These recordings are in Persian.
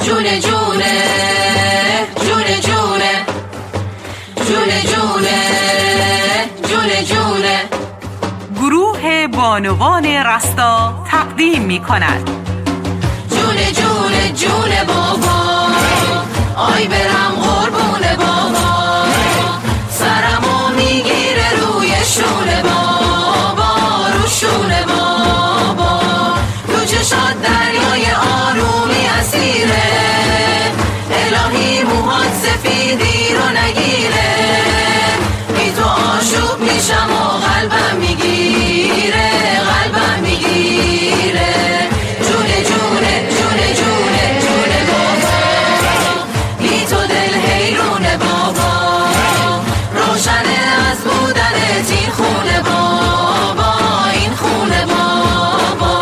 جونه جونه جونه جونه جونه جونه جونه جونه. گروه بانوان رستا تقدیم می کند جونه جونه جونه بابا، آی برم قربون بابا، سرمو میگیره روی شونه بابا، رو شونه بابا، تو چشات دریای آرومی اسیره، الهی موهات سفیدی رو نگیره، بی تو آشوب میشم و قلبم میگیره، قلبم میگیره. جونه جونه جونه جونه جونه بابا، بی تو دل حیرونه بابا، روشنه از بودنت این خونه بابا، این خونه بابا.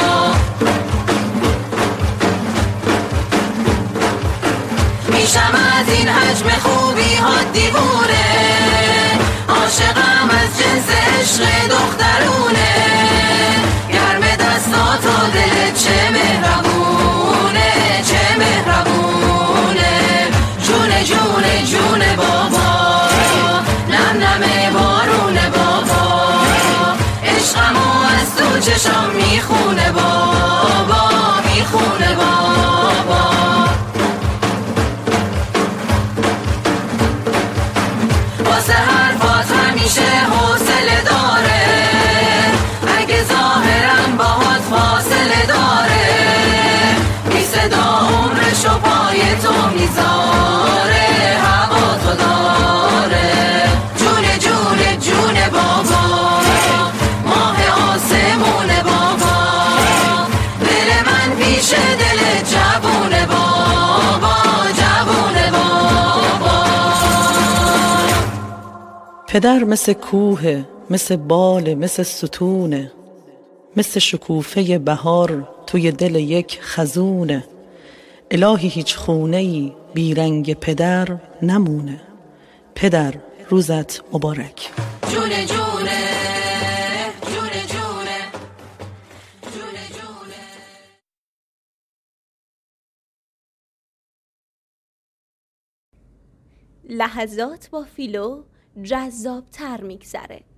میشم از این حجم خوبی ها دیوونه، عاشقم از جنس عشق دخترونه، گرم دستات و دلت چه مهربونه، چه مهربونه. جونه جونه جونه بابا، نم نم بارونه بابا، عشقمو از تو چشام میخونه بابا، میخونه بابا. واسه حرفات همیشه حوصله داره، اگه ظاهرم باهات فاصله داره، بی صدا عمرشو پای تو میذاره، هوا تو داره. جونه جونه جونه بابا، ماه آسمونه بابا، دل من پیش دل جوونه بابا، جوونه بابا. پدر مثل کوه، مثل بال، مثل ستونه، مثل شکوفه بهار توی دل یک خزونه، الهی هیچ خونه‌ای بی رنگ پدر نمونه، پدر روزت مبارک. جونه جونه جونه جونه جونه جونه. لحظات با فیلو جذاب‌تر می‌گذره.